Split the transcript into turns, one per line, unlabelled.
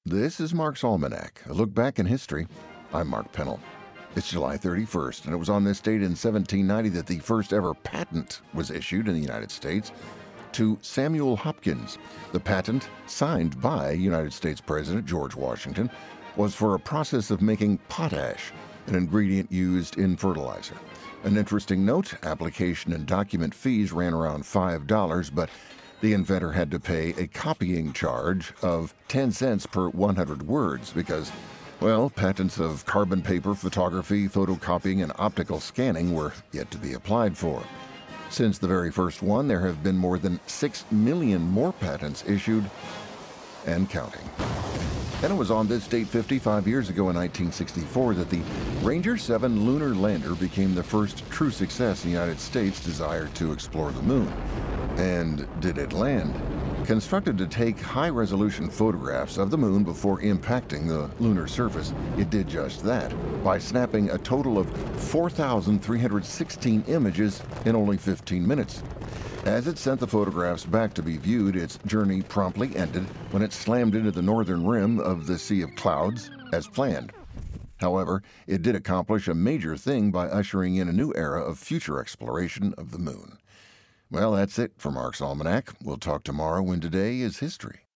This is Mark's Almanac, a look back in history. I'm Mark Pennell. It's July 31st, and it was on this date in 1790 that the first ever patent was issued in the United States to Samuel Hopkins. The patent, signed by United States President George Washington, was for a process of making potash, an ingredient used in fertilizer. An interesting note, application and document fees ran around $5, but the inventor had to pay a copying charge of 10 cents per 100 words because, well, patents of carbon paper, photography, photocopying, and optical scanning were yet to be applied for. Since the very first one, there have been more than 6 million more patents issued and counting. And it was on this date 55 years ago in 1964 that the Ranger 7 lunar lander became the first true success in the United States' desire to explore the moon. And did it land? Constructed to take high-resolution photographs of the moon before impacting the lunar surface, it did just that by snapping a total of 4,316 images in only 15 minutes. As it sent the photographs back to be viewed, its journey promptly ended when it slammed into the northern rim of the Sea of Clouds as planned. However, it did accomplish a major thing by ushering in a new era of future exploration of the moon. Well, that's it for Mark's Almanac. We'll talk tomorrow when today is history.